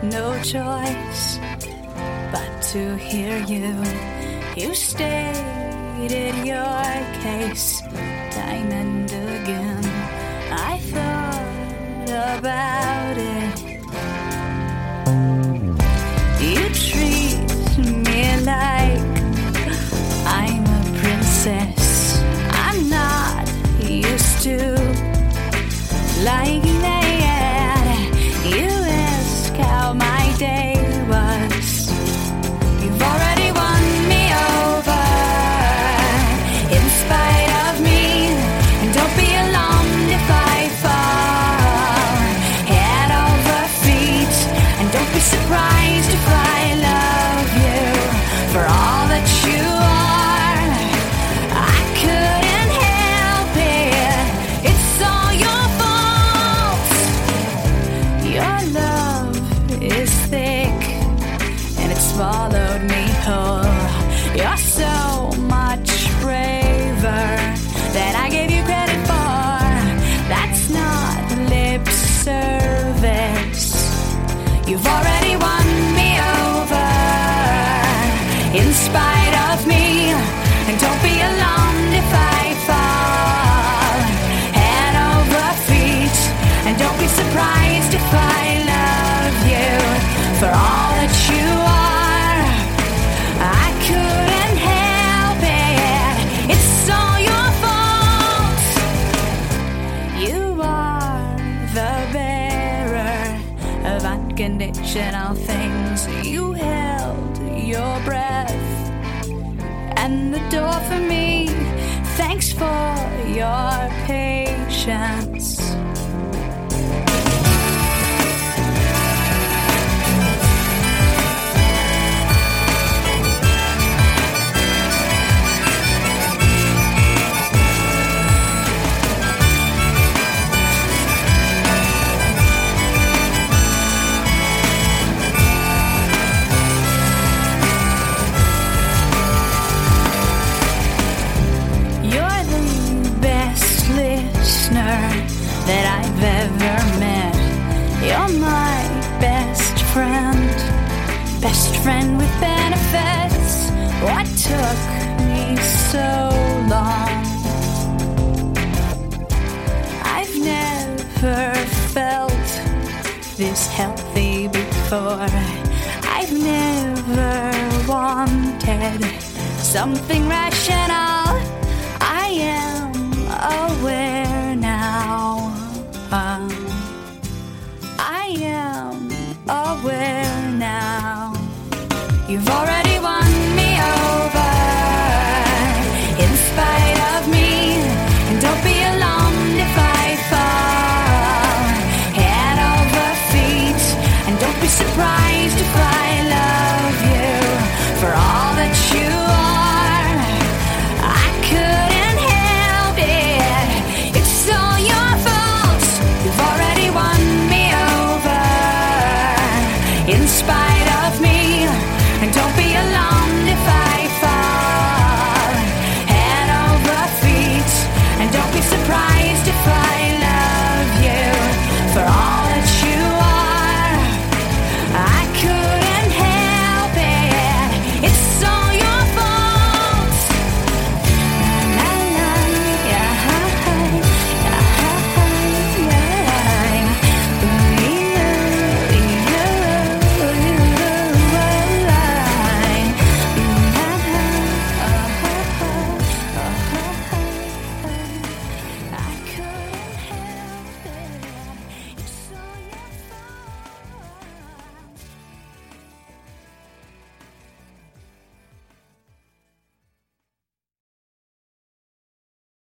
no choice but to hear you. You stated your case time and again. I thought about it. You treat me like I'm a princess. I'm not used to liking that. You ask how my day was. You've already won me over in spite of me. And don't be alarmed if I fall head over feet. And don't be surprised if I love you for all that you are. I couldn't help it. It's all your fault. Your love is thick and it swallowed me whole. You're so much braver than I gave you credit for. That's not lip service. You've already won me over in spite of me. And don't be alarmed if I fall head over feet. And don't be surprised if I love you for all that you are. I couldn't help it. It's all your fault. You are the bearer of unconditional things. You held your breath and the door for me. Thanks for your patience. You're the best listener that I've ever met. You're my best friend with benefits. What took me so long? I've never felt this healthy before. I've never wanted something rational. I am aware now. I am aware now. You've already won me over in spite of me. And don't be alarmed if I fall head over feet. And don't be surprised if I love you for all that you are. I couldn't help it. It's all your fault. You've already won me over in spite